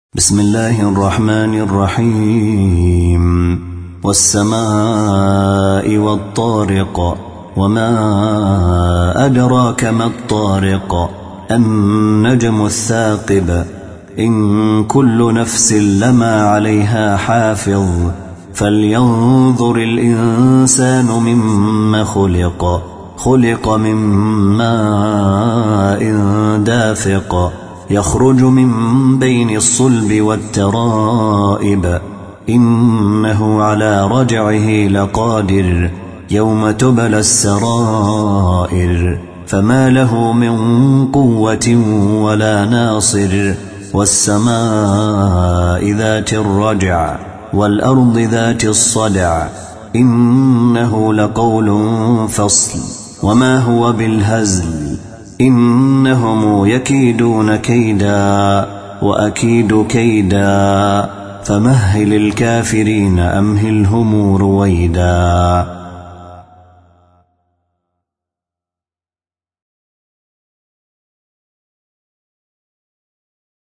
بسم الله الرحمن الرحيم والسماء والطارق وما أدراك ما الطارق النجم الثاقب إن كل نفس لما عليها حافظ فلينظر الإنسان مما خلق من ماء دافق يخرج من بين الصلب والترائب إنه على رجعه لقادر يوم تبلى السرائر فما له من قوة ولا ناصر والسماء ذات الرجع والأرض ذات الصدع إنه لقول فصل وما هو بالهزل إنهم يكيدون كيدا وأكيد كيدا فمهل الكافرين أمهلهم رويدا.